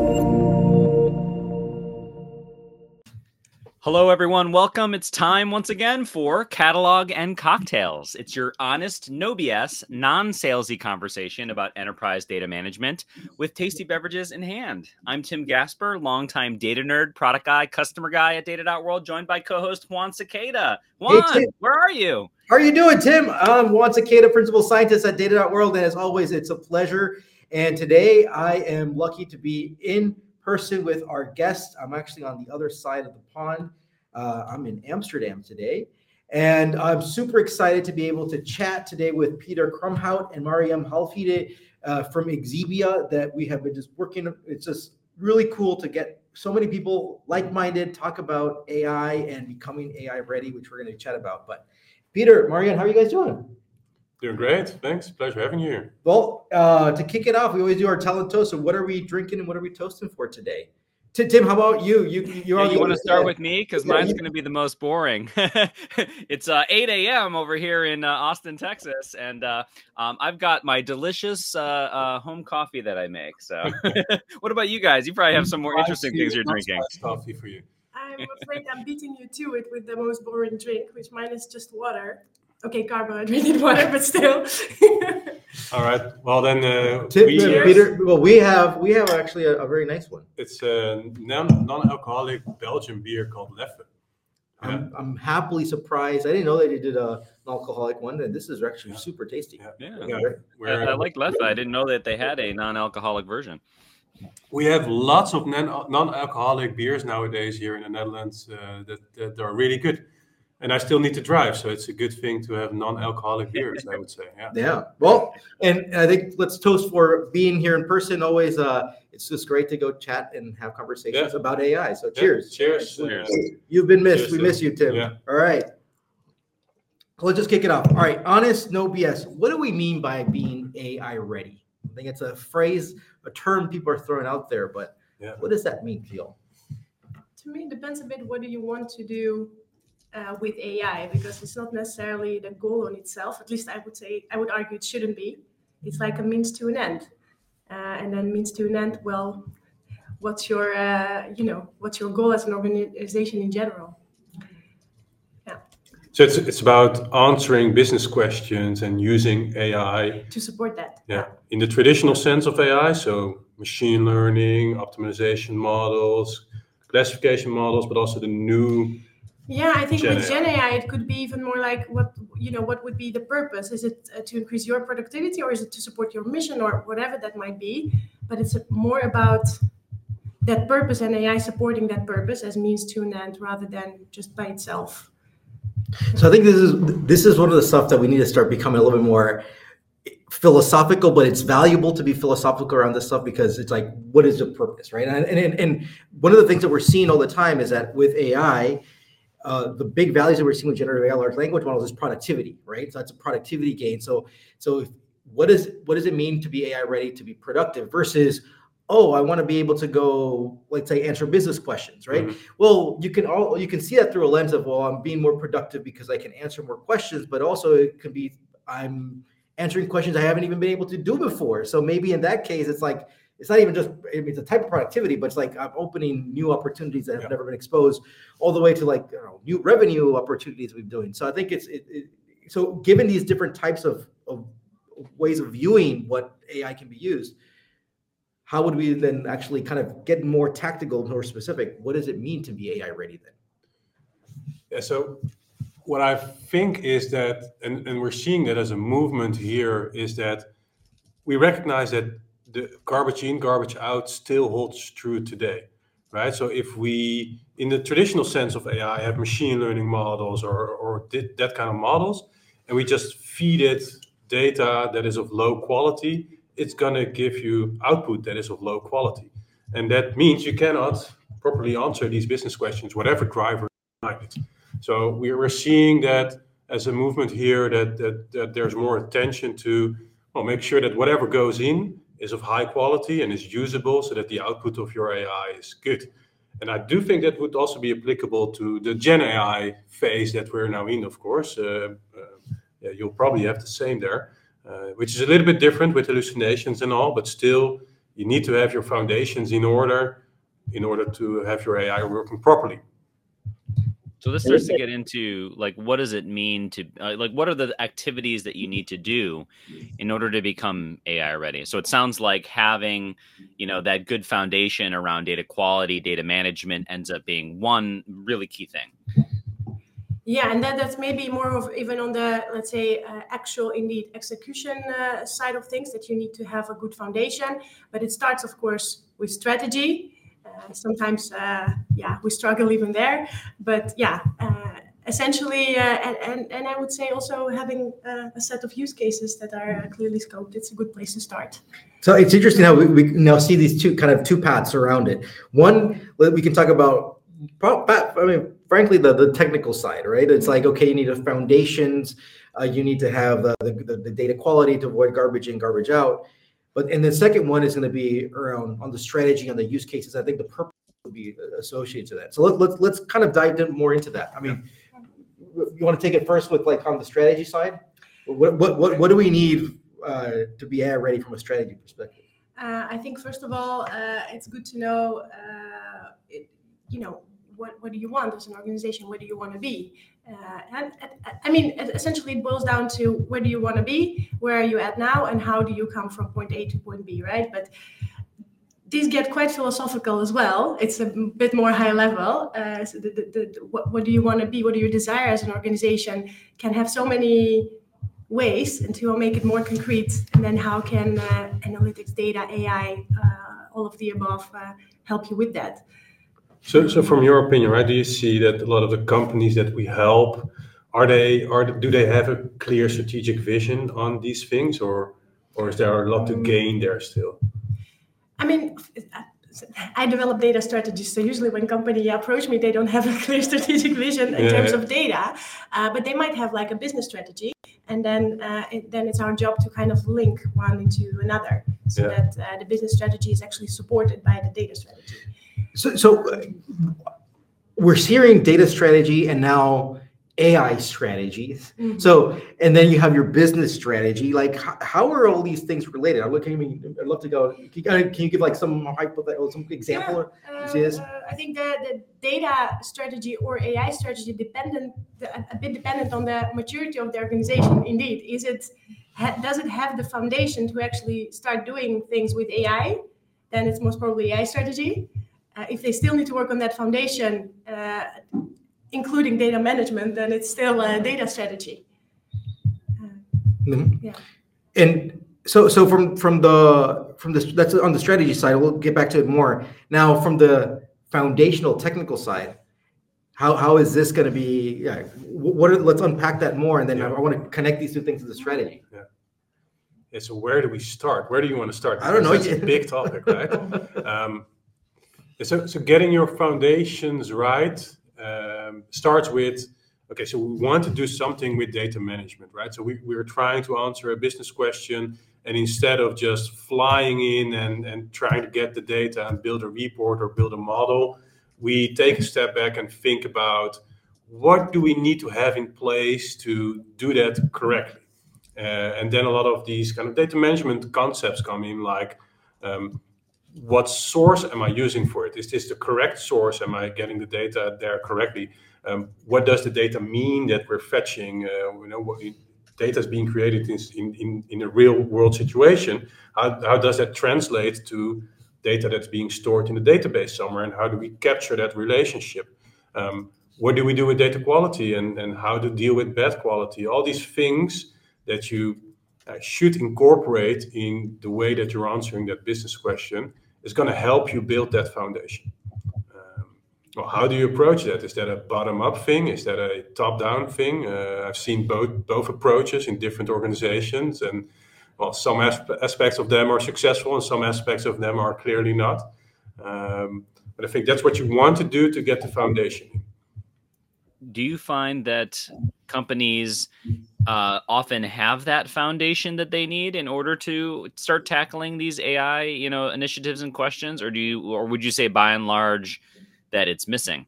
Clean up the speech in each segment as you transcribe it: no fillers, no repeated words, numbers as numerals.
Hello, everyone. Welcome. It's time once again for Catalog and Cocktails. It's your honest, no BS, non-salesy conversation about enterprise data management with tasty beverages in hand. I'm Tim Gasper, longtime data nerd, product guy, customer guy at Data.World, joined by co-host Juan Cicada. Juan, hey, where are you? How are you doing, Tim? I'm Juan Cicada, principal scientist at Data.World, and as always, it's a pleasure. And today I am lucky to be in person with our guest. I'm actually on the other side of the pond. I'm in Amsterdam today, and I'm super excited to be able to chat today with Peter Krumhout and Mariam Halfide from Exebia that we have been just working. It's just really cool to get so many people like-minded, talk about AI and becoming AI ready, which we're going to chat about. But Peter, Mariam, how are you guys doing? Doing great. Thanks. Pleasure having you here. Well, to kick it off, we always do our talent toast. So what are we drinking and what are we toasting for today? Tim, how about you? You want to start with me? Because mine's going to be the most boring. It's 8 a.m. over here in Austin, Texas. And I've got my delicious home coffee that I make. So what about you guys? You probably have some more interesting things you're drinking. Coffee for you. I'm afraid I'm beating you to it with the most boring drink, which mine is just water. Okay, carbohydrated water, but still. All right. Well, then, Peter. Well, we have actually a very nice one. It's a non-alcoholic Belgian beer called Leffe. I'm happily surprised. I didn't know that they did a non-alcoholic one, and this is actually super tasty. I like Leffe. I didn't know that they had a non-alcoholic version. We have lots of non-alcoholic beers nowadays here in the Netherlands that are really good. And I still need to drive, so it's a good thing to have non-alcoholic beers, I would say. Yeah. Well, and I think let's toast for being here in person. Always, it's just great to go chat and have conversations about AI. So cheers. Cheers. You've been missed. Cheers, we miss you, Tim. Yeah. All right. Let's just kick it off. All right. Honest, no BS. What do we mean by being AI ready? I think it's a phrase, a term people are throwing out there, but what does that mean to you? To me, it depends a bit what do you want to do with AI, because it's not necessarily the goal on itself. At least I would argue it shouldn't be. It's like a means to an end, and then means to an end. Well, what's your goal as an organization in general? Yeah. So it's about answering business questions and using AI to support that. Yeah. In the traditional sense of AI, so machine learning, optimization models, classification models, but also the new. Yeah, I think with Gen AI, it could be even more like what would be the purpose? Is it to increase your productivity, or is it to support your mission, or whatever that might be? But it's more about that purpose and AI supporting that purpose as means to an end rather than just by itself. So I think this is one of the stuff that we need to start becoming a little bit more philosophical, but it's valuable to be philosophical around this stuff because it's like, what is the purpose, right? And one of the things that we're seeing all the time is that with AI, the big values that we're seeing with generative AI, large language models, is productivity, right? So that's a productivity gain. So what does it mean to be AI ready, to be productive versus, oh, I want to be able to go, like, say, answer business questions, right? Mm-hmm. Well, you can see that through a lens of, well, I'm being more productive because I can answer more questions, but also it could be I'm answering questions I haven't even been able to do before. So maybe in that case, it's like, it's not even just, it's a type of productivity, but it's like I'm opening new opportunities that have never been exposed, all the way to like new revenue opportunities we've doing. So I think so given these different types of ways of viewing what AI can be used, how would we then actually kind of get more tactical, more specific? What does it mean to be AI ready then? Yeah, so what I think is that, and we're seeing that as a movement here, is that we recognize that the garbage in, garbage out still holds true today, right? So if we, in the traditional sense of AI, have machine learning models or that kind of models, and we just feed it data that is of low quality, it's going to give you output that is of low quality. And that means you cannot properly answer these business questions, whatever driver behind it. So we're seeing that as a movement here, that there's more attention to make sure that whatever goes in is of high quality and is usable so that the output of your AI is good. And I do think that would also be applicable to the Gen AI phase that we're now in, of course. You'll probably have the same there, which is a little bit different with hallucinations and all, but still, you need to have your foundations in order to have your AI working properly. So this starts to get into like, what does it mean to like, what are the activities that you need to do in order to become AI ready? So it sounds like having, that good foundation around data quality, data management ends up being one really key thing. Yeah, and that's maybe more of even on the, let's say, actual indeed execution side of things, that you need to have a good foundation. But it starts, of course, with strategy. Sometimes, we struggle even there. But essentially, and I would say also having a set of use cases that are clearly scoped, it's a good place to start. So it's interesting how we now see these two paths around it. One, we can talk about, frankly, the technical side, right? It's like, okay, you need the foundations, you need to have the data quality to avoid garbage in, garbage out. And the second one is going to be around on the strategy, on the use cases. I think the purpose will be associated to that. So let's kind of dive more into that. I mean, you want to take it first with like on the strategy side? What do we need to be AI ready from a strategy perspective? I think first of all, it's good to know, what do you want as an organization? Where do you want to be? And I mean, essentially, it boils down to where do you want to be, where are you at now, and how do you come from point A to point B, right? But these get quite philosophical as well. It's a bit more high level. So what do you want to be? What do you desire as an organization? Can have so many ways, and to make it more concrete. And then how can analytics, data, AI, all of the above help you with that? So from your opinion, right, do you see that a lot of the companies that we help, do they have a clear strategic vision on these things, or is there a lot to gain there still? I mean, I develop data strategies, so usually when company approach me, they don't have a clear strategic vision in terms of data, but they might have like a business strategy, and then it's our job to kind of link one into another, so that the business strategy is actually supported by the data strategy. So we're hearing data strategy and now AI strategies. Mm-hmm. So, and then you have your business strategy. Like, how are all these things related? I'd love to go. Can you give like some hypothetical, some example? I think the data strategy or AI strategy a bit dependent on the maturity of the organization. Indeed, does it have the foundation to actually start doing things with AI? Then it's most probably AI strategy. If they still need to work on that foundation, including data management, then it's still a data strategy. Yeah. And so from the that's on the strategy side. We'll get back to it more now. From the foundational technical side, how is this going to be? Yeah. Let's unpack that more, and then I want to connect these two things to the strategy. Yeah. So where do we start? Where do you want to start? I don't know. It's a big topic, right? So getting your foundations right starts with, okay, so we want to do something with data management, right? So we're trying to answer a business question, and instead of just flying in and trying to get the data and build a report or build a model, we take a step back and think about what do we need to have in place to do that correctly. And then a lot of these kind of data management concepts come in, like, what source am I using for it? Is this the correct source? Am I getting the data there correctly? What does the data mean that we're fetching? What data is being created in a real world situation. How does that translate to data that's being stored in the database somewhere? And how do we capture that relationship? What do we do with data quality and how to deal with bad quality? All these things that you should incorporate in the way that you're answering that business question is going to help you build that foundation. Well, how do you approach that? Is that a bottom-up thing? Is that a top-down thing? I've seen both approaches in different organizations, and well, some aspects of them are successful and some aspects of them are clearly not. But I think that's what you want to do to get the foundation. Do you find that companies often have that foundation that they need in order to start tackling these AI, initiatives and questions, or would you say by and large that it's missing?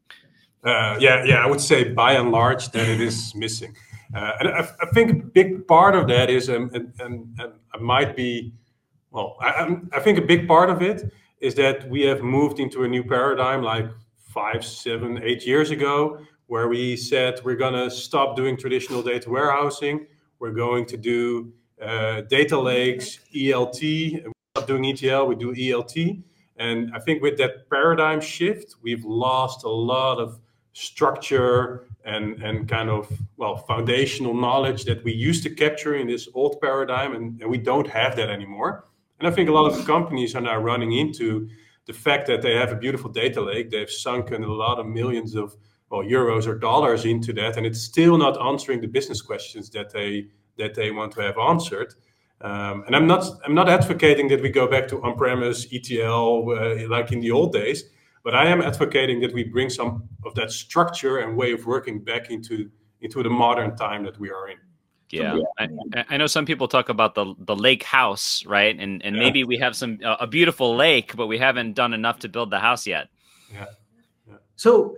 I would say by and large that it is missing. And I think a big part of that is, and I might be Well, I think a big part of it is that we have moved into a new paradigm like 5, 7, 8 years ago, where we said we're going to stop doing traditional data warehousing. We're going to do data lakes, ELT. We're not doing ETL, we do ELT. And I think with that paradigm shift, we've lost a lot of structure and kind of, well, foundational knowledge that we used to capture in this old paradigm, and we don't have that anymore. And I think a lot of companies are now running into the fact that they have a beautiful data lake. They've sunken a lot of millions of euros or dollars into that, and it's still not answering the business questions that they want to have answered. And I'm not advocating that we go back to on-premise ETL like in the old days, but I am advocating that we bring some of that structure and way of working back into the modern time that we are in. Yeah, I know some people talk about the lake house, right? And maybe we have a beautiful lake, but we haven't done enough to build the house yet. Yeah. So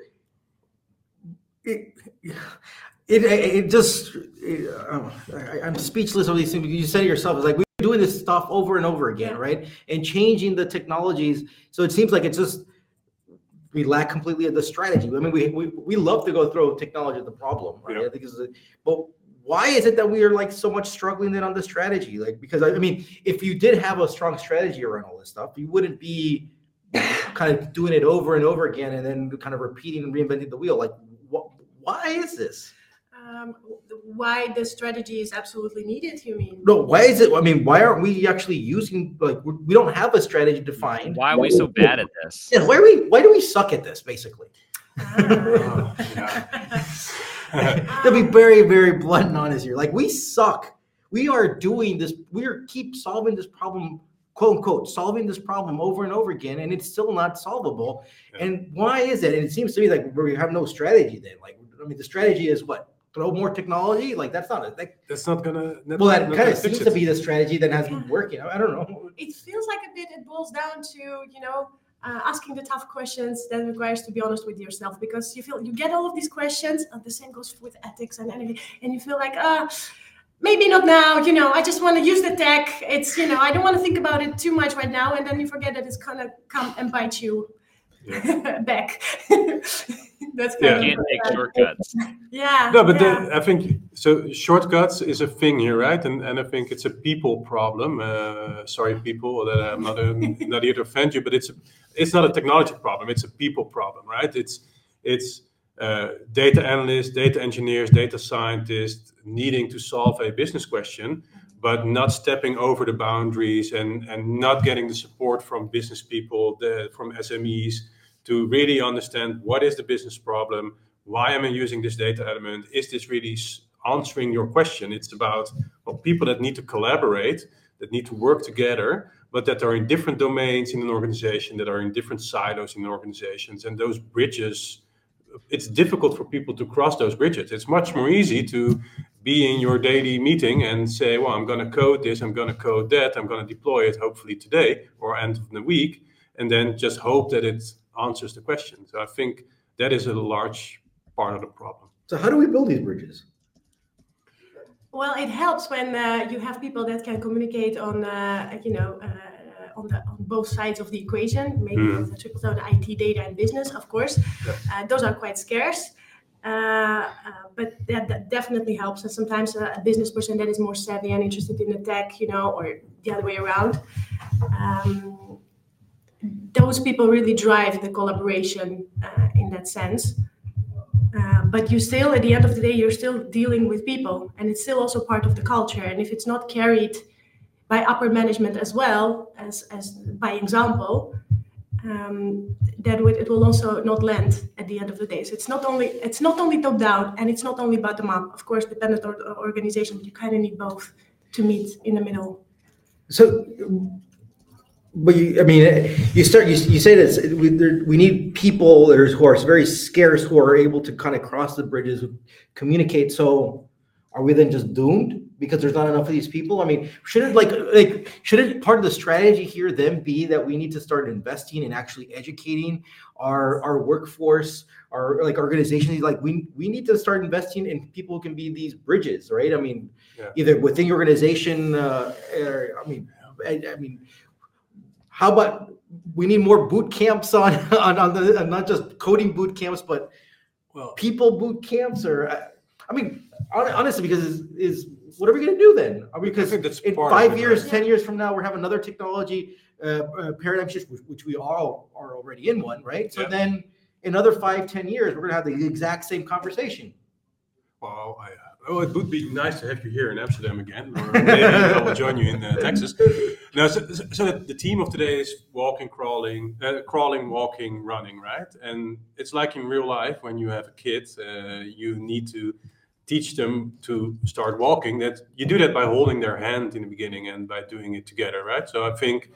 I'm speechless of these things. You said it yourself. It's like we're doing this stuff over and over again, right? And changing the technologies. So it seems like it's just we lack completely of the strategy. I mean, we love to go throw technology at the problem, right? Yeah. I think but why is it that we are like so much struggling then on the strategy? Like, because I mean, if you did have a strong strategy around all this stuff, you wouldn't be kind of doing it over and over again and then kind of repeating and reinventing the wheel. Like, why is this? Why the strategy is absolutely needed, you mean? No, why is it? I mean, why aren't we actually using, like, we don't have a strategy defined. Why are we so bad at this? Yeah, why do we suck at this, basically? To be very, very blunt and honest here, like, we suck. We are doing this. Keep solving this problem, quote unquote, solving this problem over and over again, and it's still not solvable. Yeah. And why is it? And it seems to me like we have no strategy then. Like, I mean, the strategy is what? Throw more technology? Like, that's not it. That's not gonna. Well, that kind of seems to be the strategy that has been working. I don't know. It feels like a bit. It boils down to asking the tough questions that requires to be honest with yourself, because you get all of these questions, and the same goes with ethics and anything, and you feel like maybe not now. I just want to use the tech. It's I don't want to think about it too much right now, and then you forget that it's gonna come and bite you. Yeah. Back. That's you can't take shortcuts. Yeah. No, but I think so. Shortcuts is a thing here, right? And I think it's a people problem. Sorry, people, that I'm not here to offend you, but it's not a technology problem. It's a people problem, right? It's data analysts, data engineers, data scientists needing to solve a business question, but not stepping over the boundaries and not getting the support from business people, from SMEs, to really understand what is the business problem, why am I using this data element, is this really answering your question? It's about people that need to collaborate, that need to work together, but that are in different domains in an organization, that are in different silos in organizations. And those bridges, it's difficult for people to cross those bridges. It's much more easy to be in your daily meeting and say, well, I'm going to code this, I'm going to code that, I'm going to deploy it hopefully today or end of the week, and then just hope that it answers the question. So I think that is a large part of the problem. So how do we build these bridges? Well, it helps when you have people that can communicate on both sides of the equation, maybe with a triple zone IT, data, and business, of course. Yeah. Those are quite scarce. But that definitely helps. And sometimes a business person that is more savvy and interested in the tech, or the other way around, those people really drive the collaboration in that sense. But you still, at the end of the day, you're still dealing with people, and it's still also part of the culture. And if it's not carried by upper management as well as by example, it will also not land at the end of the day. So it's not only top down and it's not only bottom up. Of course, dependent on organization, but you kind of need both to meet in the middle. So, but you say that we need people who are very scarce, who are able to kind of cross the bridges, who communicate. So, are we then just doomed because there's not enough of these people? I mean, shouldn't part of the strategy here then be that we need to start investing in actually educating our workforce, our organizations? Like we need to start investing in people who can be these bridges, right? I mean, either within your organization, I mean, how about we need more boot camps on the not just coding boot camps, but people boot camps, or I mean, honestly, because is what are we going to do then? Because in 5 years, 10 years from now, we're having another technology paradigm shift, which we all are already in one, right? So then in another 5-10 years, we're going to have the exact same conversation. Well, it would be nice to have you here in Amsterdam again, or maybe I will join you in Texas. No, so the theme of today is walking, crawling, walking, running, right? And it's like in real life when you have a kid, you need to teach them to start walking. That you do that by holding their hand in the beginning and by doing it together, right? So I think,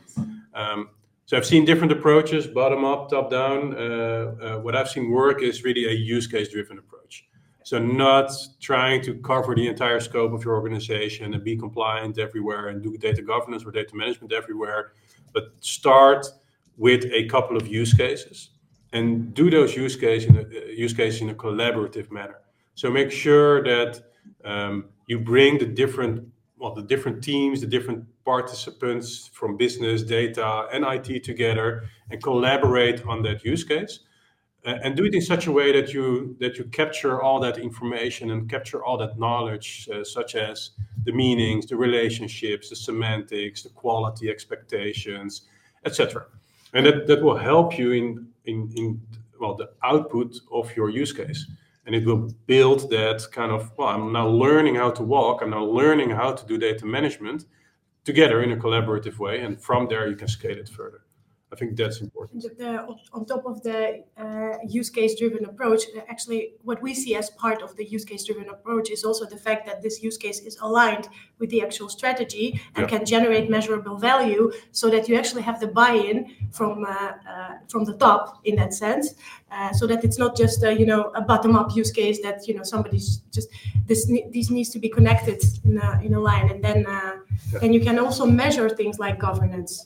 so I've seen different approaches, bottom up, top down. What I've seen work is really a use case driven approach. So not trying to cover the entire scope of your organization and be compliant everywhere and do data governance or data management everywhere, but start with a couple of use cases and do those use cases in a collaborative manner. So make sure that you bring the different teams, the different participants from business, data, and IT together and collaborate on that use case. And do it in such a way that you capture all that information and capture all that knowledge, such as the meanings, the relationships, the semantics, the quality expectations, etc. And that will help you in the output of your use case. And it will build that kind of, I'm now learning how to walk, I'm now learning how to do data management together in a collaborative way. And from there, you can scale it further. I think that's important. On top of the use case driven approach, actually what we see as part of the use case driven approach is also the fact that this use case is aligned with the actual strategy and can generate measurable value, so that you actually have the buy-in from the top in that sense, so that it's not just a bottom-up use case that somebody's just these needs to be connected in a line, and then you can also measure things like governance.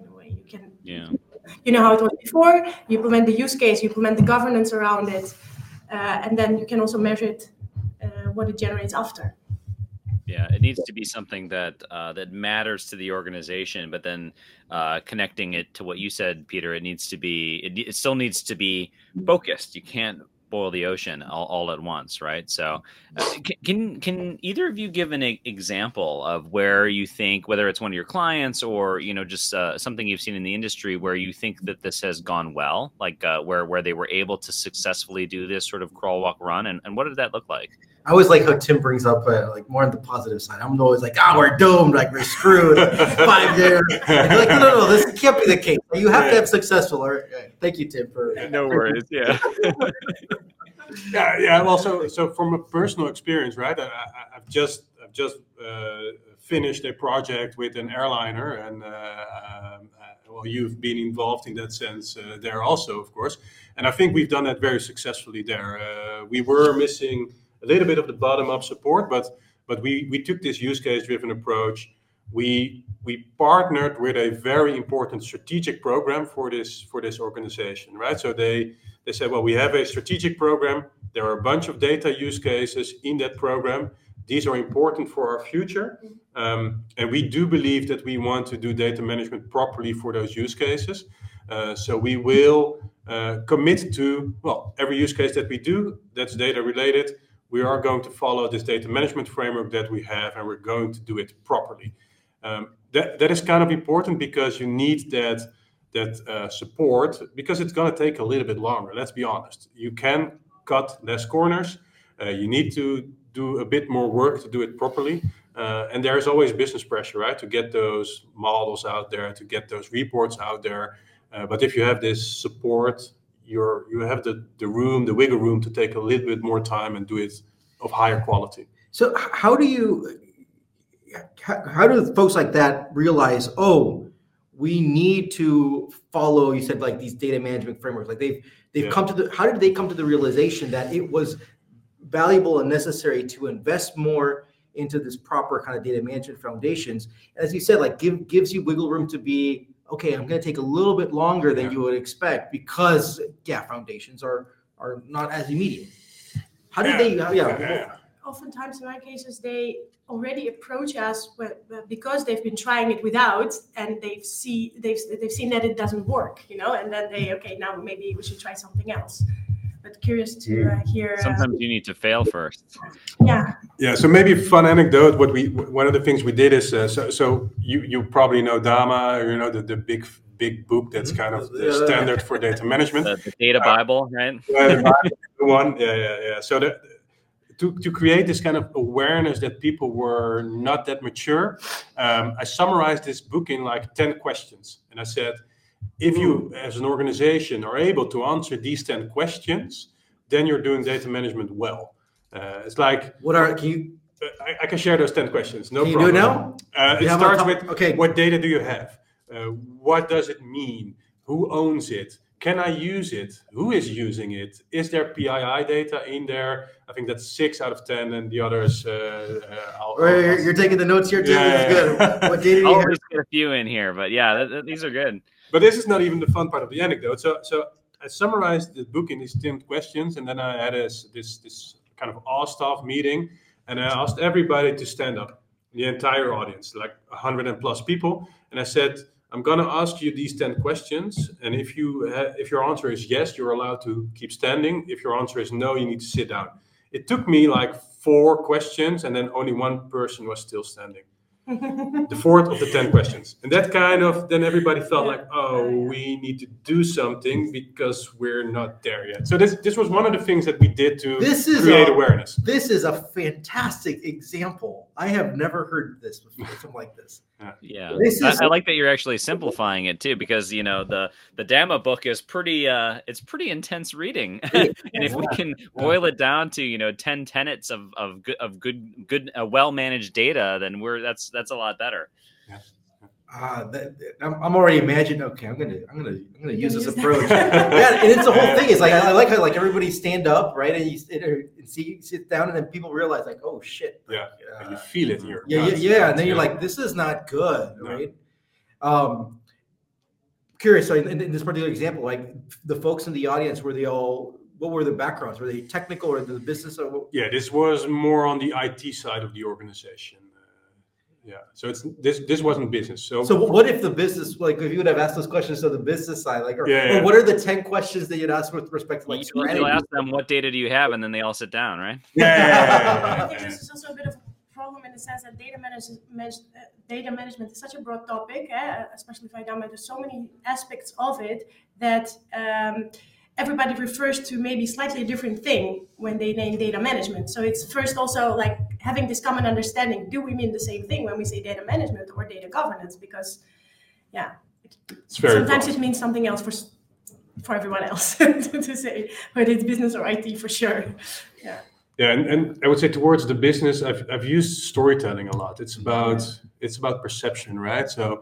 You know how it was before, you implement the use case, you implement the governance around it, and then you can also measure it, what it generates after. Yeah, it needs to be something that matters to the organization, but then connecting it to what you said, Peter, it still needs to be focused. You can't boil the ocean all at once, right? So can either of you give an example of where you think, whether it's one of your clients or just something you've seen in the industry, where you think that this has gone well, like where they were able to successfully do this sort of crawl, walk, run, and what did that look like? I always like how Tim brings up like more on the positive side. I'm always like, we're doomed, like we're screwed. 5 years. And you're like, no, this can't be the case. You have to have successful. All right. Thank you, Tim, for no worries. Yeah. Yeah. Well, so from a personal experience, right? I've just finished a project with an airliner, and you've been involved in that sense there also, of course. And I think we've done that very successfully there. We were missing a little bit of the bottom-up support, but we took this use case-driven approach. We partnered with a very important strategic program for this organization, right? So they said, well, we have a strategic program. There are a bunch of data use cases in that program. These are important for our future. And we do believe that we want to do data management properly for those use cases. So we will commit to, every use case that we do that's data related, we are going to follow this data management framework that we have, and we're going to do it properly. That is kind of important because you need that support, because it's going to take a little bit longer. Let's be honest. You can cut less corners. You need to do a bit more work to do it properly. And there's always business pressure, right? To get those models out there, to get those reports out there. But if you have this support, you have the wiggle room to take a little bit more time and do it of higher quality. So how do folks like that realize, we need to follow, you said, like these data management frameworks, like they've come to how did they come to the realization that it was valuable and necessary to invest more into this proper kind of data management foundations? As you said, like gives you wiggle room to be, okay, I'm going to take a little bit longer than you would expect because foundations are not as immediate. How did they? oftentimes in our cases, they already approach us because they've been trying it without, and they've seen that it doesn't work, and then now maybe we should try something else. But curious to hear. Sometimes you need to fail first. Yeah. Yeah. So maybe a fun anecdote. One of the things we did is so you probably know DAMA, the big book that's kind of the standard for data management. The data Bible, right? Yeah, the Bible one. Yeah. So to create this kind of awareness that people were not that mature, I summarized this book in like 10 questions, and I said, if you, as an organization, are able to answer these 10 questions, then you're doing data management well. It's like, I can share those 10 questions. No problem. Can you do it now? It starts with, what data do you have? What does it mean? Who owns it? Can I use it? Who is using it? Is there PII data in there? I think that's 6 out of 10, and the others. You're taking the notes here too. Yeah. Good. What data do you I'll have? always get a few in here, but yeah, these are good. But this is not even the fun part of the anecdote. So I summarized the book in these 10 questions, and then I had this kind of all-staff meeting, and I asked everybody to stand up, the entire audience, like 100 plus people, and I said, I'm going to ask you these 10 questions, and if your answer is yes, you're allowed to keep standing. If your answer is no, you need to sit down. It took me like 4 questions, and then only one person was still standing. The 4th of the 10 questions. And that kind of, then everybody felt like, we need to do something because we're not there yet. So this was one of the things that we did to create awareness. This is a fantastic example. I have never heard this before, something like this. Yeah. I like that you're actually simplifying it too, because the DAMA book is pretty intense reading. And if we can boil it down to 10 tenets of good well-managed data, then that's a lot better. I'm already imagining. Okay, I'm gonna use this approach. Yeah, and it's the whole thing. It's like I like how like everybody stand up, right, and you sit down, and then people realize like, oh shit. And you feel it here. Yeah, and then you're like, this is not good, right? Curious. So in this particular example, like the folks in the audience, what were the backgrounds? Were they technical or the business? Yeah, this was more on the IT side of the organization. So this wasn't business. So what if the business, like if you would have asked those questions to the business side, like, or what are the 10 questions that you'd ask with respect to like strategy? You'll ask them what data do you have, and then they all sit down, right? I think this is also a bit of a problem in the sense that data management is such a broad topic, especially for DAMA. There's so many aspects of it that everybody refers to maybe slightly a different thing when they name data management. So it's first also like having this common understanding. Do we mean the same thing when we say data management or data governance? Because sometimes it means something else for everyone else to say, whether it's business or IT for sure. Yeah, and I would say towards the business, I've used storytelling a lot. It's about perception, right? So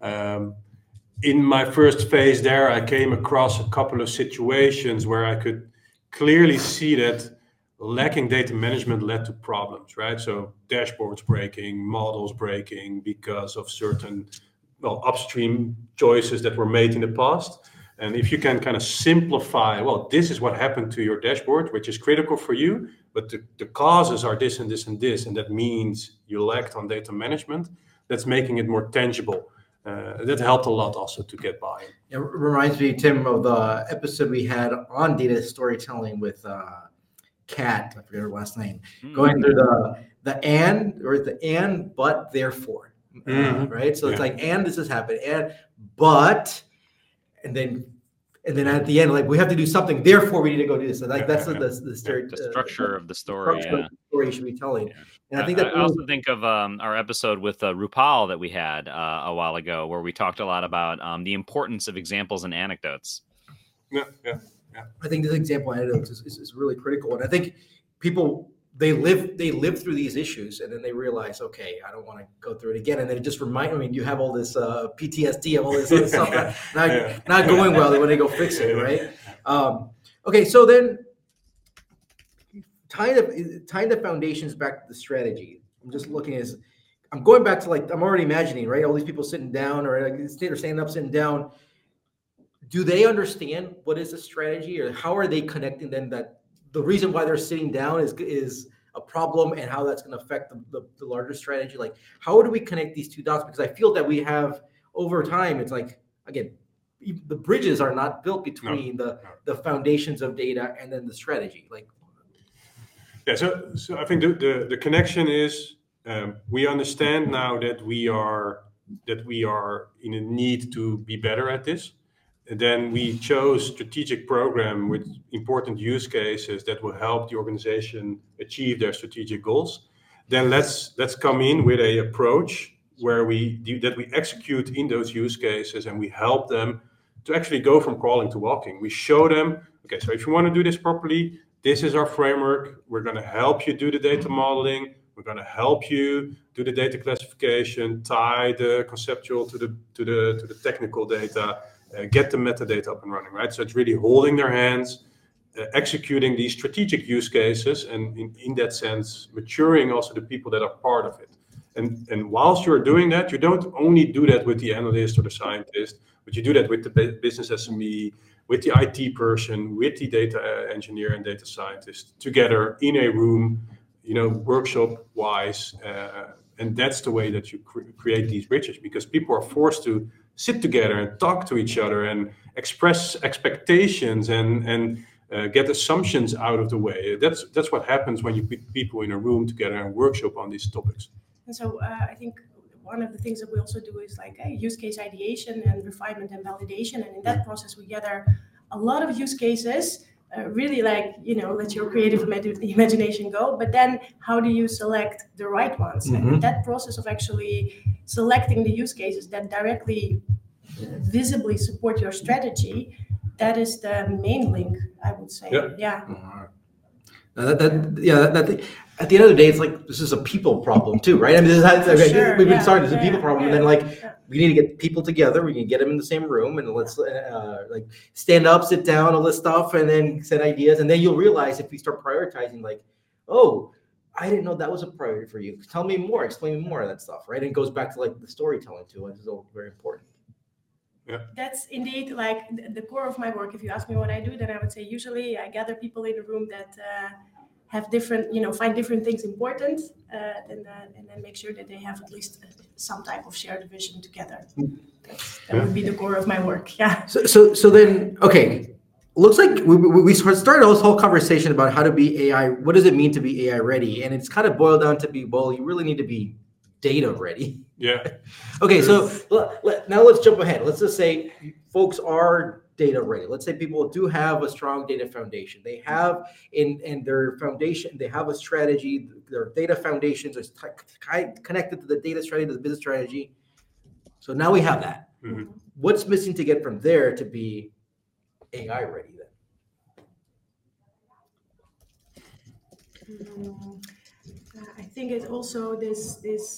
in my first phase there, I came across a couple of situations where I could clearly see that lacking data management led to problems, right? So dashboards breaking, models breaking because of certain upstream choices that were made in the past. And if you can kind of simplify, this is what happened to your dashboard, which is critical for you, but the causes are this and this and this, and that means you lacked on data management, that's making it more tangible. That helped a lot also to get by. It reminds me, Tim, of the episode we had on data storytelling with Kat, I forget her last name, going through the and, but, therefore, right? So it's like, and this has happened, and, but, and then at the end, like, we have to do something, therefore we need to go do this. So like that's the structure of the story. The story you should be telling. Yeah. And I think that I also think of our episode with Rupal that we had a while ago, where we talked a lot about the importance of examples and anecdotes. Yeah. I think this example anecdotes is really critical, and I think people they live through these issues, and then they realize, okay, I don't want to go through it again, and then it just you have all this PTSD of all this other stuff not going well when they go fix it, right? Okay, so then tying the foundations back to the strategy. I'm just looking I'm going back to I'm already imagining, right? All these people sitting down or standing up, sitting down. Do they understand what is a strategy, or how are they connecting then that the reason why they're sitting down is a problem and how that's going to affect the larger strategy. Like, how do we connect these two dots? Because I feel that we have over time, it's like, again, the bridges are not built between the foundations of data and then the strategy. Like, yeah, so I think the connection is we understand now that we are in a need to be better at this. And then we chose strategic program with important use cases that will help the organization achieve their strategic goals. Then let's come in with a approach where we execute in those use cases, and we help them to actually go from crawling to walking. We show them, okay, so if you want to do this properly, this is our framework. We're going to help you do the data modeling. We're going to help you do the data classification, tie the conceptual to the technical data, get the metadata up and running, right? So it's really holding their hands, executing these strategic use cases, and in that sense, maturing also the people that are part of it. And whilst you're doing that, you don't only do that with the analyst or the scientist, but you do that with the business SME, with the IT person, with the data engineer and data scientist together in a room, workshop-wise. And that's the way that you create these bridges, because people are forced to sit together and talk to each other and express expectations and get assumptions out of the way. That's what happens when you put people in a room together and workshop on these topics. And so I think one of the things that we also do is like use case ideation and refinement and validation. And in that process, we gather a lot of use cases, really let your creative imagination go. But then how do you select the right ones? Mm-hmm. And that process of actually selecting the use cases that directly, visibly support your strategy, that is the main link, I would say. Yeah. At the end of the day, it's like this is a people problem too, right? I mean, we've been starting. It's a people problem, and then we need to get people together. We can get them in the same room, and let's stand up, sit down, all this stuff, and then set ideas. And then you'll realize if we start prioritizing, I didn't know that was a priority for you. Tell me more, explain more of that stuff, right? And it goes back to the storytelling too, which is all very important. Yeah. That's indeed the core of my work. If you ask me what I do, then I would say usually I gather people in a room that have different, find different things important, and then make sure that they have at least some type of shared vision together. That would be the core of my work. Yeah. So then, okay, looks like we started this whole conversation about how to be AI. What does it mean to be AI ready? And it's kind of boiled down to you really need to be data ready. Yeah. Okay, so now let's jump ahead. Let's just say folks are data ready. Let's say people do have a strong data foundation. They have in their foundation, they have a strategy. Their data foundations are connected to the data strategy, to the business strategy. So now we have that. Mm-hmm. What's missing to get from there to be AI ready then? I think it's also this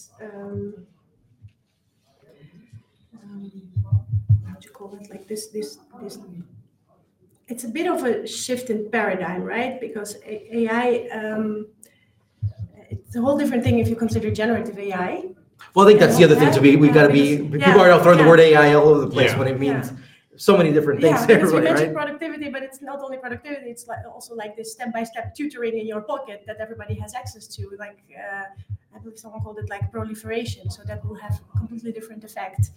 how do you call it? Like this. It's a bit of a shift in paradigm, right? Because AI, it's a whole different thing if you consider generative AI. Well, I think that's the other thing to be. We got to be. People are now throwing the word AI all over the place when it means. So many different things. Yeah, because you mentioned productivity, but it's not only productivity. It's also this step-by-step tutoring in your pocket that everybody has access to. I believe someone called it proliferation. So that will have a completely different effect.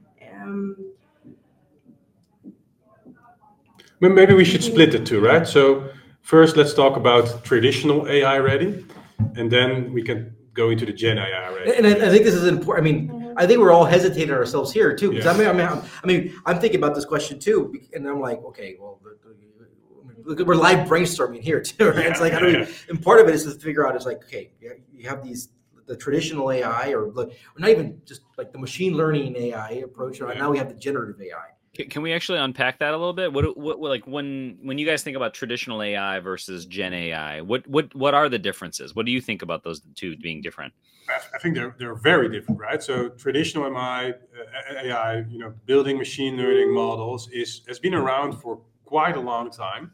Maybe we should split the two, right? So first, let's talk about traditional AI ready, and then we can go into the Gen AI ready. And I think this is important. I mean. I think we're all hesitating ourselves here too, because I'm thinking about this question too, and I'm like, okay, well, we're live brainstorming here too, right? It's and part of it is to figure out okay, you have the traditional AI, or not even just the machine learning AI approach. Right? Now we have the generative AI. Can we actually unpack that a little bit? What when you guys think about traditional AI versus Gen AI, what are the differences? What do you think about those two being different? I think they're very different, right? So traditional AI, building machine learning models has been around for quite a long time,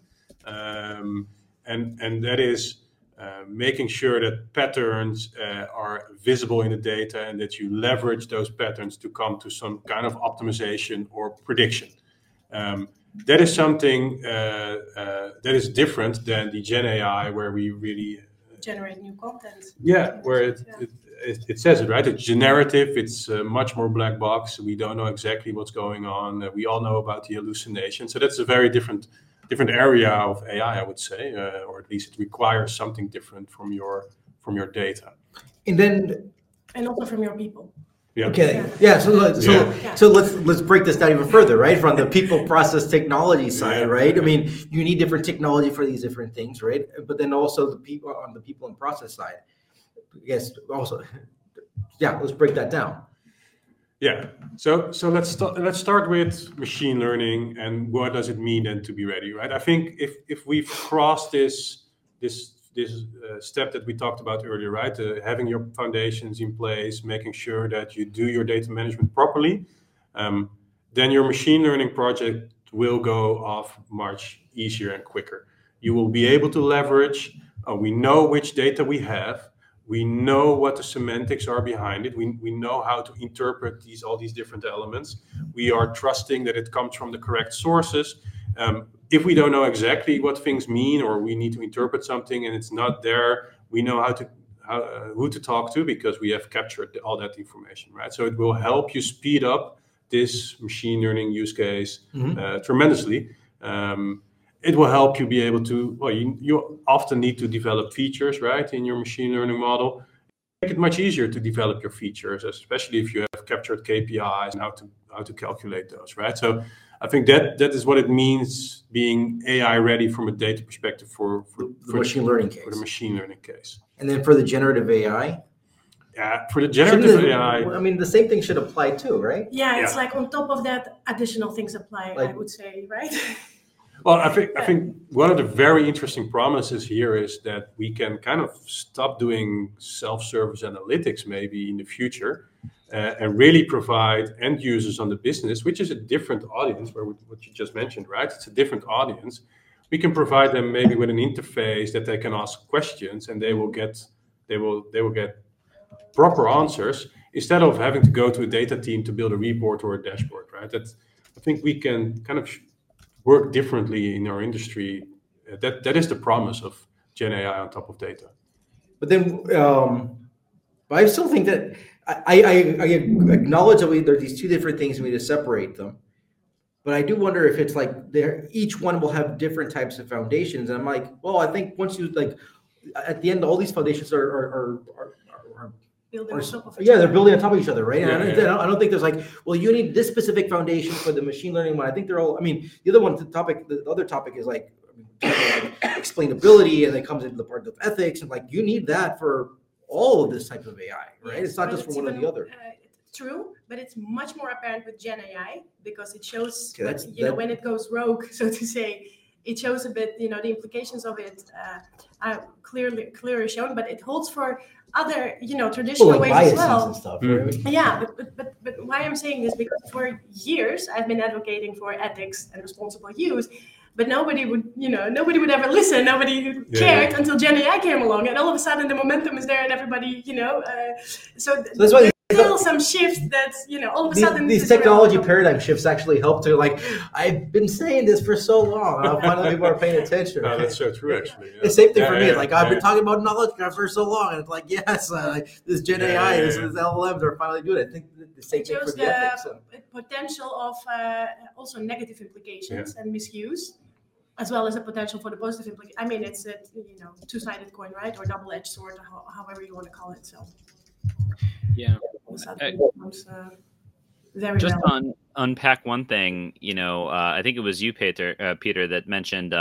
and that is making sure that patterns are visible in the data and that you leverage those patterns to come to some kind of optimization or prediction. That is something that is different than the Gen AI, where we really generate new content. Yeah, where it says it, right? It's generative. It's much more black box. We don't know exactly what's going on. We all know about the hallucination. So that's a very different area of AI, I would say, or at least it requires something different from your data. And also from your people. Yeah. Okay. Yeah. So let's break this down even further, right? From the people, process, technology side, right? I mean, you need different technology for these different things, right? But then also the people and process side. Yes. Also, yeah. Let's break that down. Yeah. So let's start with machine learning and what does it mean then to be ready, right? I think if we've crossed this step that we talked about earlier, right? Having your foundations in place, making sure that you do your data management properly, then your machine learning project will go off much easier and quicker. You will be able to leverage, we know which data we have, we know what the semantics are behind it, we know how to interpret all these different elements. We are trusting that it comes from the correct sources. If we don't know exactly what things mean, or we need to interpret something and it's not there, we know who to talk to because we have captured all that information, right? So it will help you speed up this machine learning use case tremendously. It will help you be able to, well, you often need to develop features, right, in your machine learning model. Make it much easier to develop your features, especially if you have captured KPIs and how to calculate those, right? So I think that is what it means being AI ready from a data perspective for the machine learning case. For the machine learning case. And then for the generative AI? Yeah, for the generative AI. I mean, the same thing should apply too, right? Yeah, it's like on top of that, additional things apply, Like, I would say, right? Well, I think one of the very interesting promises here is that we can kind of stop doing self-service analytics maybe in the future and really provide end users on the business, which is a different audience, where what you just mentioned, right? It's a different audience. We can provide them maybe with an interface that they can ask questions and they will get proper answers instead of having to go to a data team to build a report or a dashboard, right? I think we can kind of work differently in our industry. That is the promise of Gen AI on top of data. But then, but I still think that I acknowledge that there are these two different things and we need to separate them. But I do wonder if it's like each one will have different types of foundations. And I'm like, well, I think once you at the end, all these foundations are building on top of they're building on top of each other, right? Yeah, I don't think there's like, well, you need this specific foundation for the machine learning one. I think they're all. I mean, the other topic is like explainability, and it comes into the part of ethics, and like you need that for all of this type of AI, right? Yes, it's not just for one or the other. True, but it's much more apparent with Gen AI because it shows, Okay, when it goes rogue, so to say, it shows a bit, the implications of it are clearly shown, but it holds for other, traditional ways as well. And stuff, right? Yeah, but why I'm saying this, because for years I've been advocating for ethics and responsible use, but nobody would ever listen. Nobody cared until Gen AI came along, and all of a sudden the momentum is there, and everybody, so that's why. Still some shift that's all of a sudden these technology paradigm shifts actually help to I've been saying this for so long, and finally people are paying attention. No, that's so true, actually. Yeah. The same thing for me. I've been talking about knowledge graph for so long, and it's like, yes, this Gen AI, this LLMs are finally doing it. I think the same thing for the ethics. Potential of also negative implications and misuse, as well as a potential for the positive implication. I mean, it's a two-sided coin, right, or double-edged sword, however you want to call it. So. Yeah. Just to unpack one thing, I think it was you, Peter, that mentioned,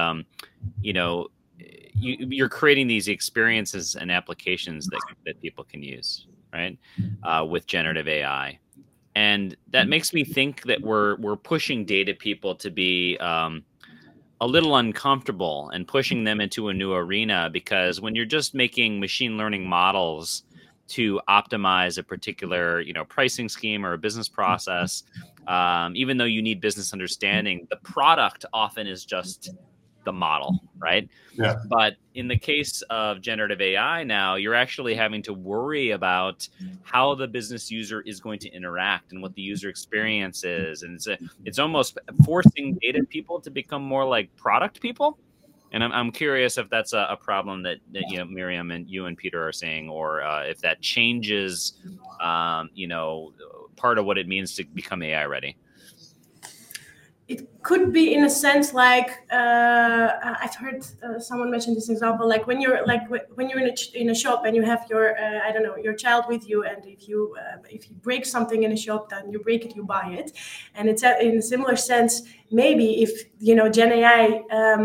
you're creating these experiences and applications that people can use, right, with generative AI, and that makes me think that we're pushing data people to be a little uncomfortable and pushing them into a new arena, because when you're just making machine learning models to optimize a particular, pricing scheme or a business process, even though you need business understanding, the product often is just the model, right? Yeah. But in the case of generative AI now, you're actually having to worry about how the business user is going to interact and what the user experience is. And it's almost forcing data people to become more like product people. And I'm curious if that's a problem that you know, Miriam and you and Peter are saying, or if that changes, you know, part of what it means to become AI ready. It could be in a sense like I've heard someone mention this example, like when you're in a shop and you have your I don't know, your child with you, and if you break something in a shop, then you break it, you buy it, and it's in a similar sense. Maybe if you know Gen AI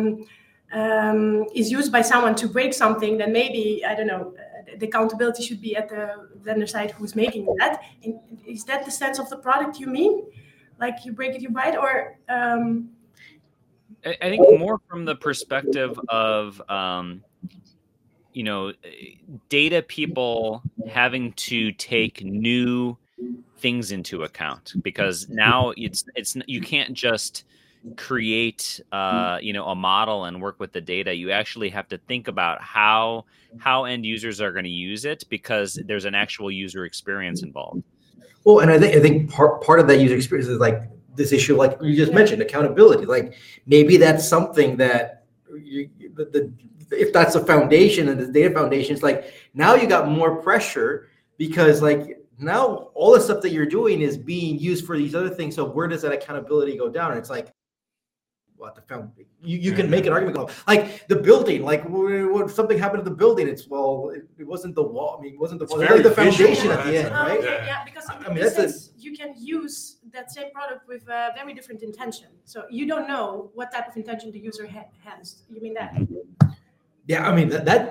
is used by someone to break something, then maybe I don't know. The accountability should be at the vendor side who's making that. Is that the sense of the product you mean? Like you break it, you buy it, or I think more from the perspective of you know, data people having to take new things into account, because now it's you can't just create you know, a model and work with the data. You actually have to think about how end users are going to use it, because there's an actual user experience involved. Well, and I think part of that user experience is like this issue, like you just mentioned, accountability. Like maybe that's something that if that's a foundation and the data foundation, it's like now you got more pressure, because like now all the stuff that you're doing is being used for these other things. So where does that accountability go down? And it's like, what the foundation? You can make an argument like the building, like when something happened to the building, it's it wasn't the wall. I mean, it wasn't the wall. It's like the foundation at the end, right? Yeah, because I mean, that's you can use that same product with a very different intention. So you don't know what type of intention the user has. You mean that? Yeah, I mean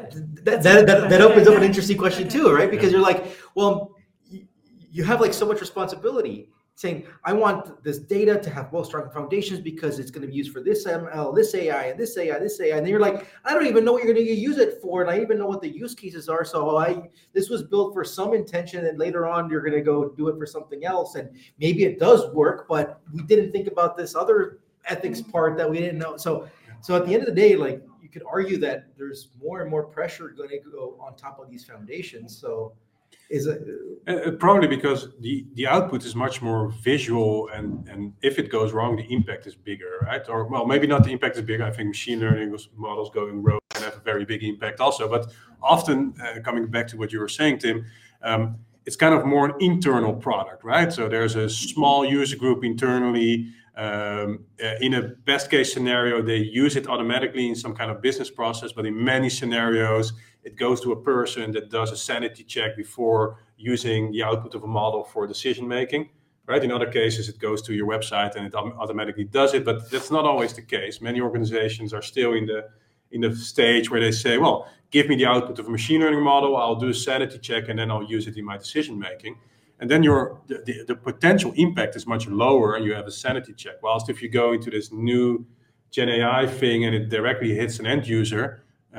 that opens up an interesting question too, right? Because you're like, well, you have like so much responsibility, saying I want this data to have strong foundations because it's going to be used for this ML, this AI, and this AI, this AI. And then you're like, I don't even know what you're going to use it for, and I even know what the use cases are. So this was built for some intention, and later on you're going to go do it for something else, and maybe it does work, but we didn't think about this other ethics part that we didn't know. So at the end of the day, like you could argue that there's more and more pressure going to go on top of these foundations. So. Is it probably because the output is much more visual, and if it goes wrong, the impact is bigger, right? Or well, maybe not the impact is bigger. I think machine learning models going rogue can have a very big impact also. But often, coming back to what you were saying, Tim, it's kind of more an internal product, right? So there's a small user group internally. In a best case scenario, they use it automatically in some kind of business process, but in many scenarios, it goes to a person that does a sanity check before using the output of a model for decision making, right? In other cases, it goes to your website and it automatically does it, but that's not always the case. Many organizations are still in the stage where they say, well, give me the output of a machine learning model, I'll do a sanity check, and then I'll use it in my decision making. And then the potential impact is much lower, and you have a sanity check. Whilst if you go into this new Gen AI thing and it directly hits an end user,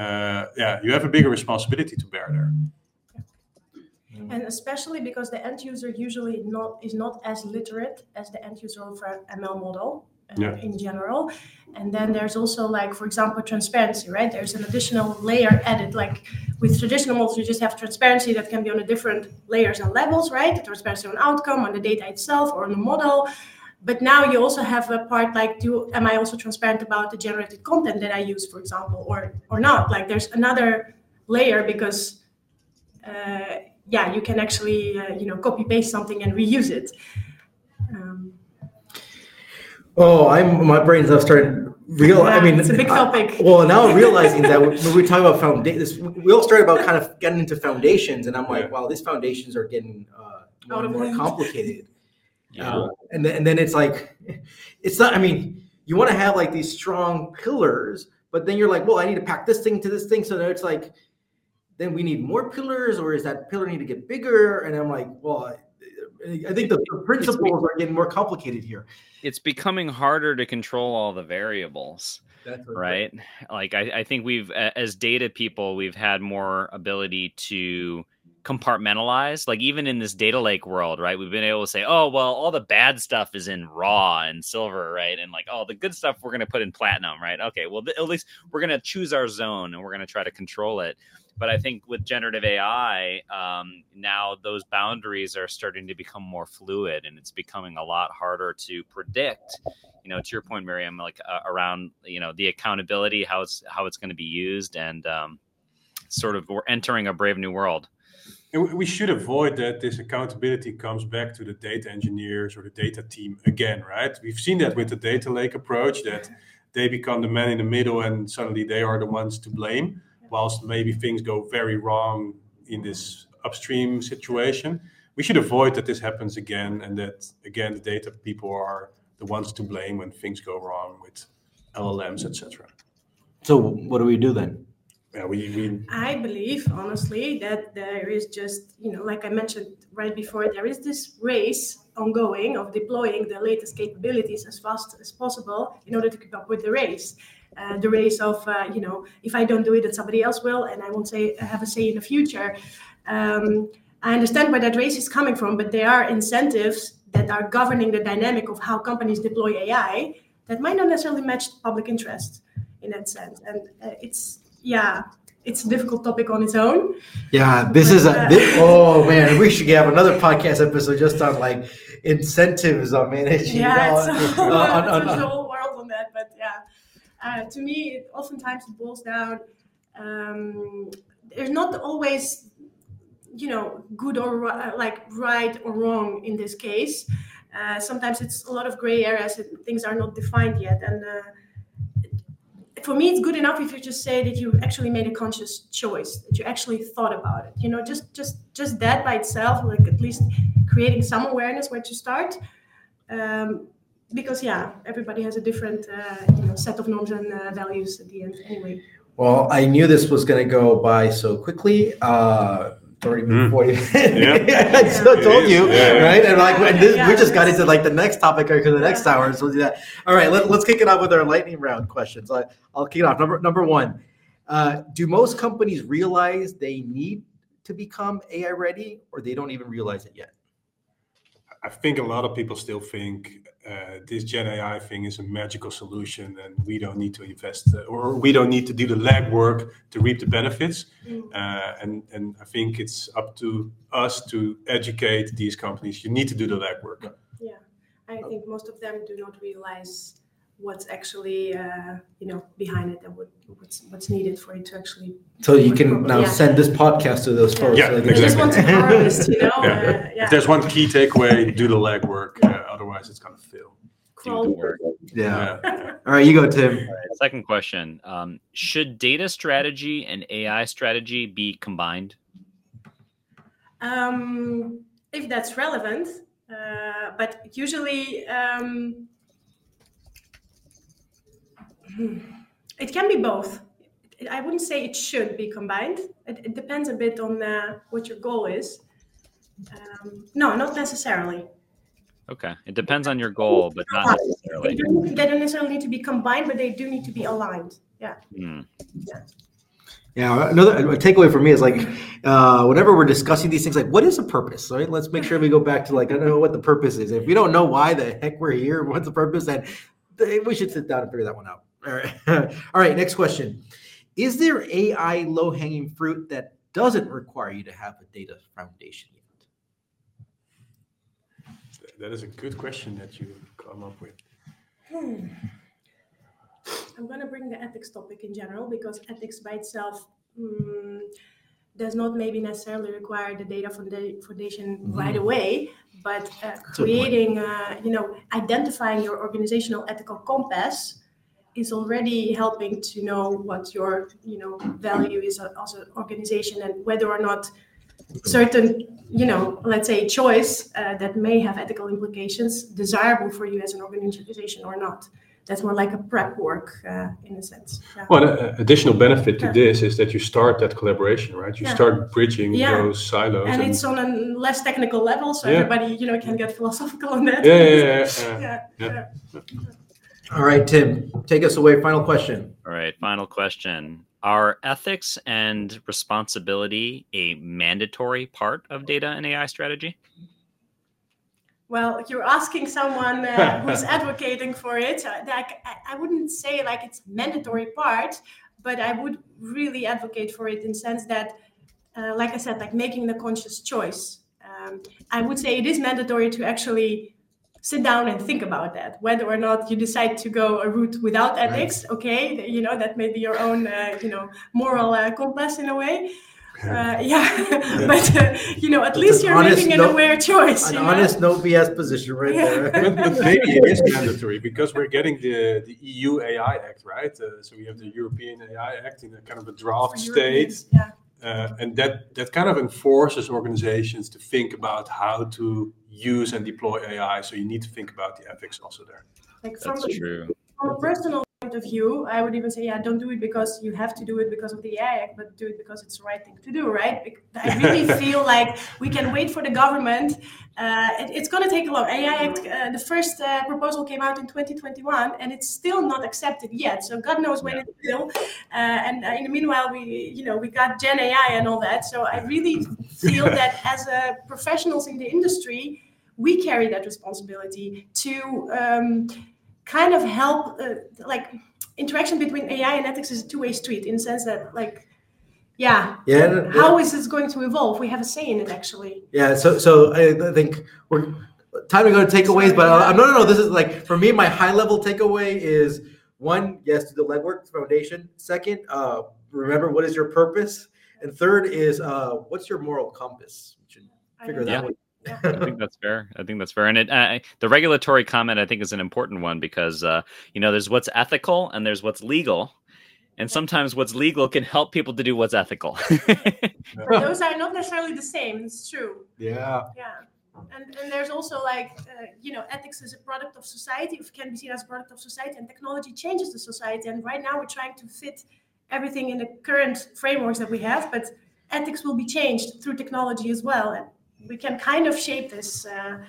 you have a bigger responsibility to bear there. And especially because the end user usually is not as literate as the end user of an ML model in general. And then there's also, like, for example, transparency, right? There's an additional layer added. Like with traditional models, you just have transparency that can be on the different layers and levels, right? The transparency on outcome, on the data itself, or on the model. But now you also have a part like, am I also transparent about the generated content that I use, for example, or not? Like there's another layer because, you can actually, copy paste something and reuse it. My brain's now starting I mean, it's a big topic. Now I'm realizing that when we talk about foundations, we all started about kind of getting into foundations, and I'm like, wow, these foundations are getting more and more complicated. Yeah. And then it's like, it's not, I mean, you want to have like these strong pillars, but then you're like, well, I need to pack this thing to this thing. So now it's like, then we need more pillars, or is that pillar need to get bigger? And I'm like, well, I think the principles are getting more complicated here. It's becoming harder to control all the variables. Right? Like I think we've, as data people, we've had more ability to compartmentalize, like even in this data lake world, right? We've been able to say, oh, well, all the bad stuff is in raw and silver, right? And like, oh, the good stuff we're going to put in platinum, right? Okay, well, at least we're going to choose our zone and we're going to try to control it. But I think with generative AI, now those boundaries are starting to become more fluid, and it's becoming a lot harder to predict. To your point, Miriam, like around the accountability, how it's going to be used, and sort of we're entering a brave new world. And we should avoid that this accountability comes back to the data engineers or the data team again, right? We've seen that with the data lake approach, that they become the man in the middle and suddenly they are the ones to blame, whilst maybe things go very wrong in this upstream situation. We should avoid that this happens again, and that, again, the data people are the ones to blame when things go wrong with LLMs, etc. So what do we do then? Yeah, we I believe, honestly, that there is just, like I mentioned right before, there is this race ongoing of deploying the latest capabilities as fast as possible in order to keep up with the race. The race of, if I don't do it, then somebody else will, and I won't have a say in the future. I understand where that race is coming from, but there are incentives that are governing the dynamic of how companies deploy AI that might not necessarily match public interest in that sense. And it's a difficult topic on its own. Yeah, oh man, we should have another podcast episode just on like incentives on managing. It's a whole world on that, but to me, oftentimes it boils down. There's not always, good or right or wrong in this case. Sometimes it's a lot of gray areas and things are not defined yet. And for me, it's good enough if you just say that you actually made a conscious choice, that you actually thought about it. Just that by itself, like at least creating some awareness where to start. Because everybody has a different set of norms and values at the end anyway. Well, I knew this was going to go by so quickly. 30, 40 minutes. I still told you, right? And we just got into like the next topic or the next hour. So we'll do that. All right, let's kick it off with our lightning round questions. I'll kick it off. Number one, do most companies realize they need to become AI ready, or they don't even realize it yet? I think a lot of people still think this Gen AI thing is a magical solution, and we don't need to invest or we don't need to do the legwork to reap the benefits. And I think it's up to us to educate these companies. You need to do the legwork. Yeah, I think most of them do not realize what's actually behind it and what's needed for it to actually. So you can now send this podcast to those folks. Yeah, so exactly. They just want to harvest, If there's one key takeaway, do the legwork. Otherwise, it's gonna fail. Yeah. All right, you go, Tim. All right, second question: should data strategy and AI strategy be combined? If that's relevant, but usually. It can be both. I wouldn't say it should be combined. It depends a bit on what your goal is. No, not necessarily. Okay, it depends on your goal, but not necessarily. They don't necessarily need to be combined, but they do need to be aligned. Yeah. Yeah, another takeaway for me is like whenever we're discussing these things, like what is the purpose, right? Let's make sure we go back to like, I don't know what the purpose is. If we don't know why the heck we're here, what's the purpose, then we should sit down and figure that one out. All right. All right, next question. Is there AI low-hanging fruit that doesn't require you to have a data foundation yet? That is a good question that you come up with. I'm going to bring the ethics topic in general, because ethics by itself does not maybe necessarily require the data foundation right away, but creating, identifying your organizational ethical compass is already helping to know what your, value is as an organization, and whether or not certain, let's say choice that may have ethical implications desirable for you as an organization or not. That's more like a prep work in a sense. Yeah. Well, an additional benefit to this is that you start that collaboration, right? You start bridging those silos. And it's on a less technical level, so everybody, can get philosophical on that. Yeah. All right, Tim, take us away. Final question. All right, final question. Are ethics and responsibility a mandatory part of data and AI strategy? Well, you're asking someone who's advocating for it. I wouldn't say like it's a mandatory part, but I would really advocate for it in the sense that, like I said, like making the conscious choice. I would say it is mandatory to actually sit down and think about that, whether or not you decide to go a route without ethics. Okay, that may be your own, moral compass in a way. But at least you're making an aware choice. An honest, no BS position right there. But maybe it is mandatory because we're getting the EU AI Act, right? So we have the European AI Act in a kind of a draft state. And that kind of enforces organizations to think about how to use and deploy AI. So you need to think about the ethics also there. That's true. From a personal point of view, I would even say, don't do it because you have to do it because of the AI Act, but do it because it's the right thing to do, right? I really feel like we can wait for the government. It's going to take a long. AI Act, the first proposal came out in 2021, and it's still not accepted yet. So God knows when it will. And in the meanwhile, we got Gen AI and all that. So I really feel that as professionals in the industry, we carry that responsibility to kind of help, interaction between AI and ethics is a two-way street in the sense that, how is this going to evolve? We have a say in it, actually. Yeah, so I think we're time to go to takeaways, but no. This is for me, my high-level takeaway is, one, yes, do the legwork, foundation. Second, remember what is your purpose, and third is what's your moral compass. You should figure that out. Yeah. I think that's fair. And the regulatory comment, I think, is an important one because, there's what's ethical and there's what's legal. And sometimes what's legal can help people to do what's ethical. Those are not necessarily the same. It's true. Yeah. And there's also ethics is a product of society. It can be seen as a product of society, and technology changes the society. And right now we're trying to fit everything in the current frameworks that we have, but ethics will be changed through technology as well. And we can kind of shape this.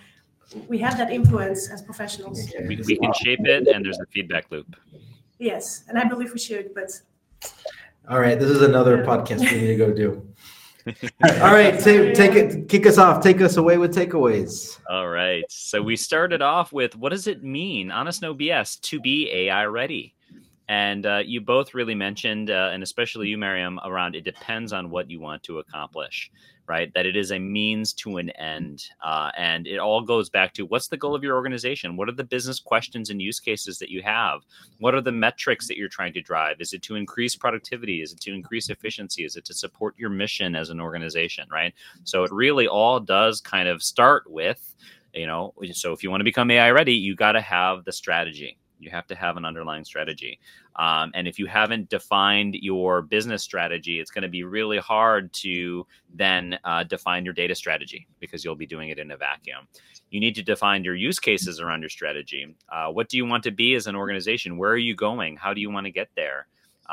We have that influence as professionals. We can shape it, and there's a feedback loop. Yes, and I believe we should, but... All right, this is another podcast we need to go do. All right, kick us off. Take us away with takeaways. All right, so we started off with, what does it mean, honest no BS, to be AI ready? And you both really mentioned, and especially you, Miriam, around it depends on what you want to accomplish, right? That it is a means to an end. And it all goes back to, what's the goal of your organization? What are the business questions and use cases that you have? What are the metrics that you're trying to drive? Is it to increase productivity? Is it to increase efficiency? Is it to support your mission as an organization, right? So it really all does kind of start with, so if you want to become AI ready, you got to have the strategy. You have to have an underlying strategy. And if you haven't defined your business strategy, it's going to be really hard to then define your data strategy because you'll be doing it in a vacuum. You need to define your use cases around your strategy. What do you want to be as an organization? Where are you going? How do you want to get there?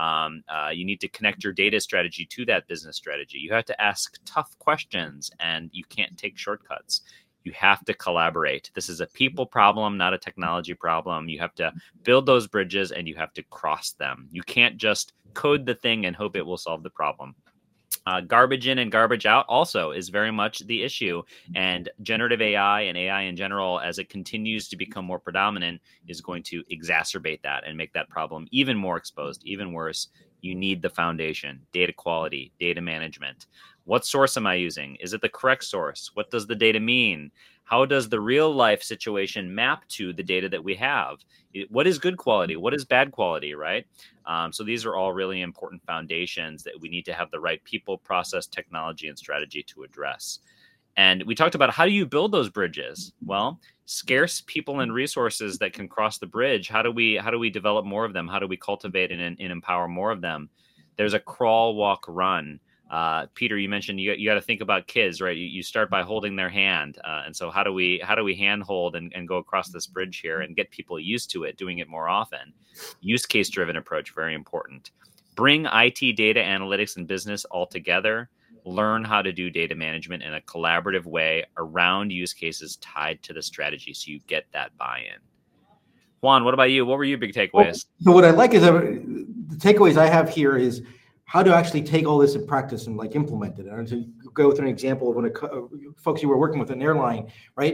You need to connect your data strategy to that business strategy. You have to ask tough questions, and you can't take shortcuts. You have to collaborate. This is a people problem, not a technology problem. You have to build those bridges and you have to cross them. You can't just code the thing and hope it will solve the problem. Garbage in and garbage out also is very much the issue. And generative AI and AI in general, as it continues to become more predominant, is going to exacerbate that and make that problem even more exposed, even worse. You need the foundation, data quality, data management. What source am I using? Is it the correct source? What does the data mean? How does the real life situation map to the data that we have? What is good quality? What is bad quality, right? So these are all really important foundations that we need to have the right people, process, technology, and strategy to address. And we talked about, how do you build those bridges? Well, scarce people and resources that can cross the bridge. How do we develop more of them? How do we cultivate and empower more of them? There's a crawl, walk, run. Peter, you mentioned you got to think about kids, right? You start by holding their hand. And so how do we handhold and go across this bridge here and get people used to it, doing it more often? Use case driven approach, very important. Bring IT, data, analytics, and business all together. Learn how to do data management in a collaborative way around use cases tied to the strategy so you get that buy-in. Juan, what about you? What were your big takeaways? So what I like is the takeaways I have here is how to actually take all this in practice and implement it. And to go through an example of folks you were working with an airline, right?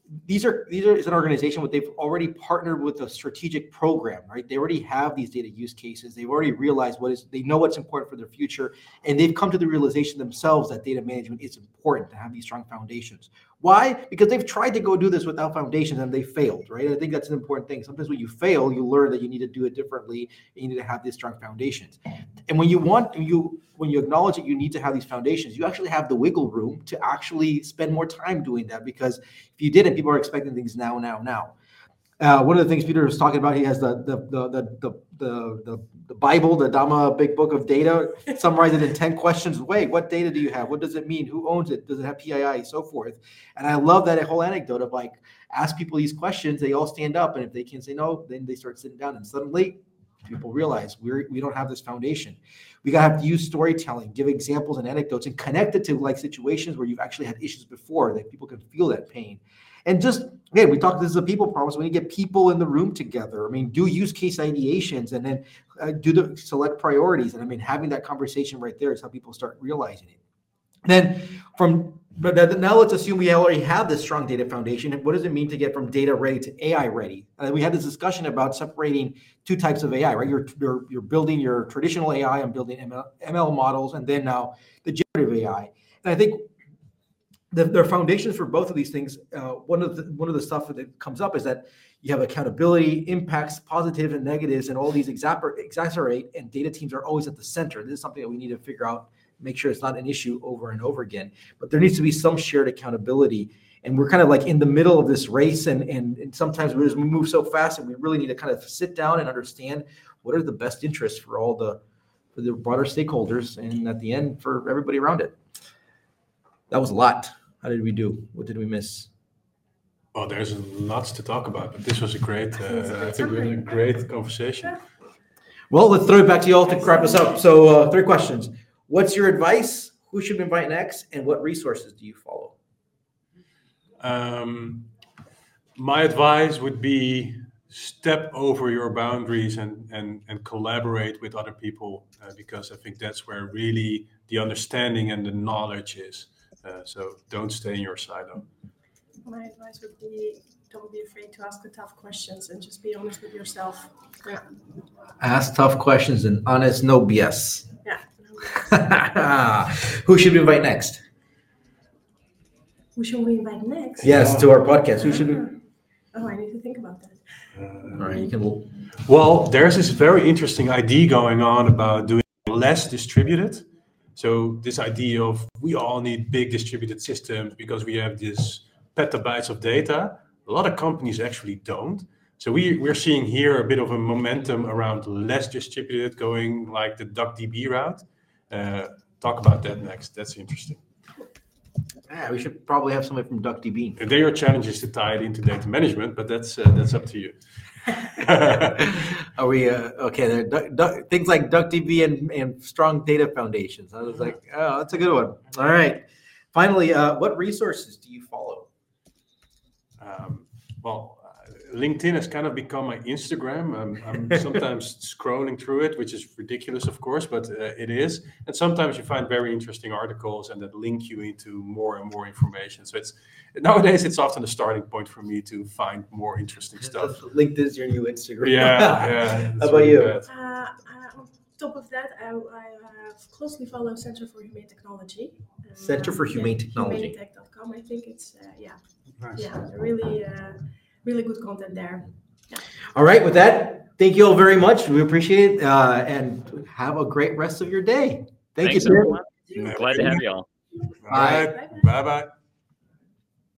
these is an organization where they've already partnered with a strategic program, right? They already have these data use cases. They've already realized they know what's important for their future, and they've come to the realization themselves that data management is important to have these strong foundations. Why? Because they've tried to go do this without foundations and they failed, right? I think that's an important thing. Sometimes when you fail, you learn that you need to do it differently, and you need to have these strong foundations. And when you acknowledge that you need to have these foundations, you actually have the wiggle room to actually spend more time doing that, because if you didn't, people are expecting things now. One of the things Peter was talking about, he has the Bible, the Dhamma Big Book of Data, summarized it in 10 questions. Wait, what data do you have? What does it mean? Who owns it? Does it have PII? So forth. And I love that whole anecdote of like, ask people these questions, they all stand up, and if they can say no, then they start sitting down, and suddenly people realize we don't have this foundation. We gotta have to use storytelling, give examples and anecdotes, and connect it to like situations where you've actually had issues before, that people can feel that pain. And just, again, we talk, this is a people problem, so we need to get people in the room together. I mean, do use case ideations, and then do the select priorities. And I mean, having that conversation right there is how people start realizing it. Then now let's assume we already have this strong data foundation. What does it mean to get from data ready to AI ready? We had this discussion about separating two types of AI, right? You're building your traditional AI and building ML models, and then now the generative AI. And I think the foundations for both of these things, one of the stuff that comes up is that you have accountability, impacts, positives and negatives, and all these exacerbate, and data teams are always at the center. This is something that we need to figure out, make sure it's not an issue over and over again. But there needs to be some shared accountability. And we're kind of like in the middle of this race, and sometimes we move so fast, and we really need to kind of sit down and understand what are the best interests for the broader stakeholders, and at the end for everybody around it. That was a lot. How did we do? What did we miss? Well, there's lots to talk about, but this was a great, I think we had a great conversation. Well, let's throw it back to you all to wrap us up. So 3 questions. What's your advice? Who should we invite next? And what resources do you follow? My advice would be step over your boundaries and collaborate with other people, because I think that's where really the understanding and the knowledge is. So don't stay in your silo. My advice would be, don't be afraid to ask the tough questions, and just be honest with yourself. Yeah. Ask tough questions and honest, no BS. Yeah. Who should we invite next? Who should we invite next? Yes, to our podcast. Who should we? Oh, I need to think about that. All right, you can. Well, there's this very interesting idea going on about doing less distributed. So this idea of we all need big distributed systems because we have this petabytes of data. A lot of companies actually don't. So we're seeing here a bit of a momentum around less distributed, going like the DuckDB route. Talk about that next. That's interesting. Yeah, we should probably have somebody from DuckDB. And there are challenges to tie it into data management, but that's up to you. Are we okay? There things like DuckDB and strong data foundations. I was like, oh, that's a good one. All right. Finally, what resources do you follow? LinkedIn has kind of become my Instagram. I'm sometimes scrolling through it, which is ridiculous, of course, but it is. And sometimes you find very interesting articles and that link you into more and more information. So nowadays it's often a starting point for me to find more interesting stuff. LinkedIn is your new Instagram. Yeah. How about you? On top of that, I closely follow Center for Humane Technology. Center for Humane Technology. HumaneTech.com. I think it's Nice. really good content there. Yeah. All right. With that, thank you all very much. We appreciate it, and have a great rest of your day. Thank Thanks, you, sir. everyone. Glad to have you all. All right. Bye-bye.